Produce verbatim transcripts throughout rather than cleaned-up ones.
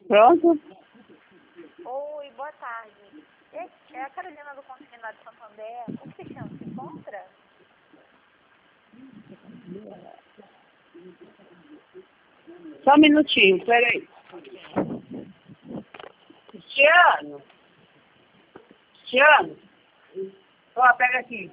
Pronto? Oi, boa tarde. É é a Carolina do Consignado de Santander. O Cristiano se encontra? Só um minutinho, peraí. Cristiano. Cristiano. Ó, pega aqui.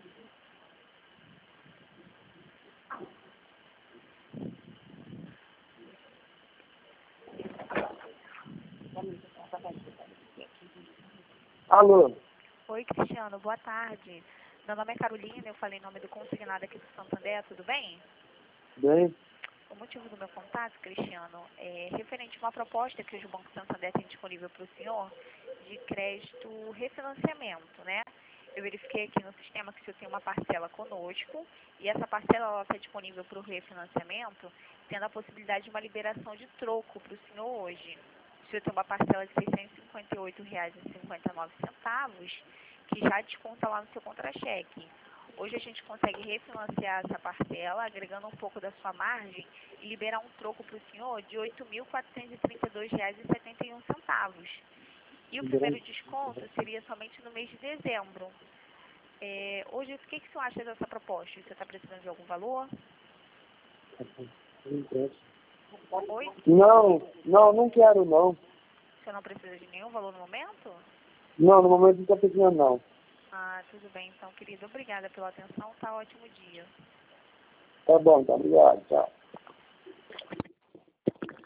Alô? Oi, Cristiano, boa tarde. Meu nome é Carolina, eu falei em nome do Consignado aqui do Santander, tudo bem? Bem? O motivo do meu contato, Cristiano, é referente a uma proposta que hoje o Banco Santander tem disponível para o senhor de crédito refinanciamento, né? Eu verifiquei aqui no sistema que o senhor tem uma parcela conosco e essa parcela está disponível para o refinanciamento, tendo a possibilidade de uma liberação de troco para o senhor hoje. O senhor tem uma parcela de seiscentos e cinquenta e oito reais e cinquenta e nove centavos, que já desconta lá no seu contra-cheque. Hoje a gente consegue refinanciar essa parcela, agregando um pouco da sua margem e liberar um troco para o senhor de oito mil quatrocentos e trinta e dois reais e setenta e um centavos. E o primeiro desconto seria somente no mês de dezembro. É, hoje, o que, que o senhor acha dessa proposta? Você está precisando de algum valor? Oi? Não, não, não quero não. Você não precisa de nenhum valor no momento? Não, no momento não estou precisando não. Ah, tudo bem então, querido. Obrigada pela atenção. Tá ótimo dia. Tá bom, tá, obrigado, tchau.